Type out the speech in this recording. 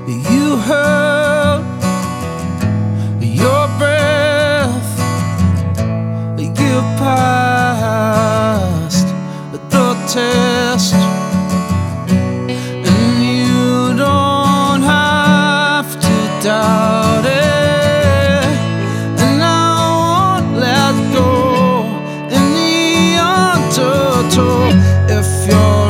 You held your breath, you passed the test, and you don't have to doubt it. And I won't let go in the undertow if you're